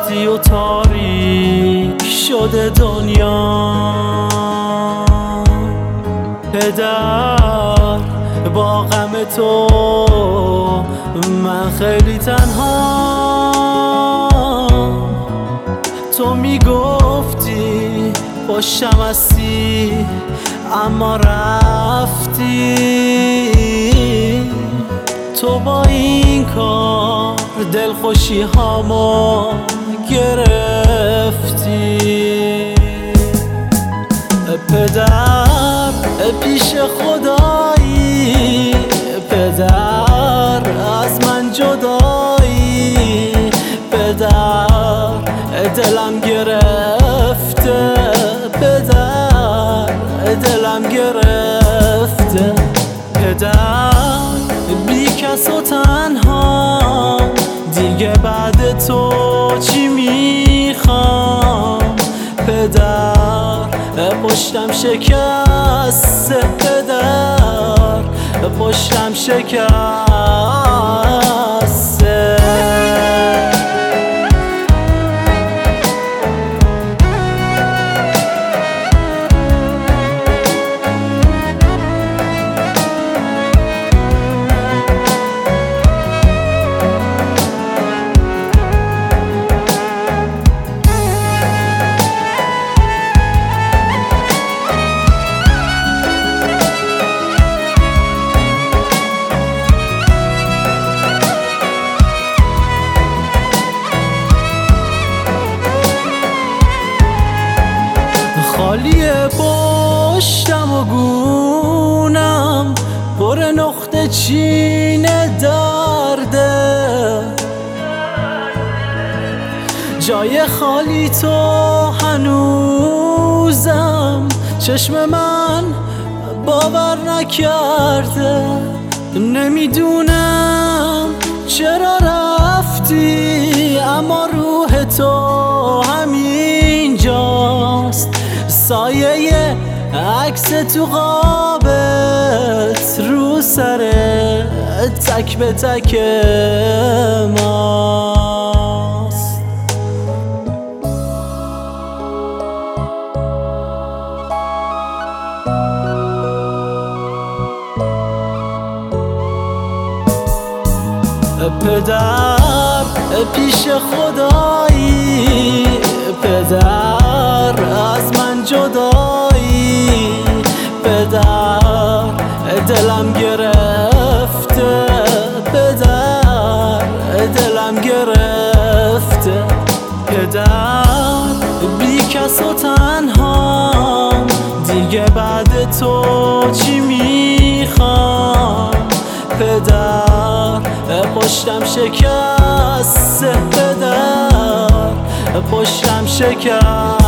رفتی و تاریک شده دنیا. پدر با غم تو من خیلی تنها. تو میگفتی پشتم هستی اما رفتی. تو با این کار دلخوشی هامو گرفتی. پدر پیش خدایی، پدر از من جدایی. پدر دلم گرفته، پدر دلم گرفته. پدر بی کس و تنها، دیگه بعد تو چی میخوام. پدر پشتم شکسته، پدر پشتم شکسته. خالیه پشتم و گونم پر نقطه چین درده. جای خالی تو هنوزم چشم من باور نکرده. نمیدونم چرا رفتی اما روح تو همینجاست. سایه عکس تو قابت رو سر تک به تک ماست. پدر پیش خدایی، پدر از من جدایی. پدر دلم گرفته، پدر دلم گرفته. پدر بی کس و تنها، دیگه بعد تو چی میخوام. پدر پشتم شکسته، پدر پشتم شکسته.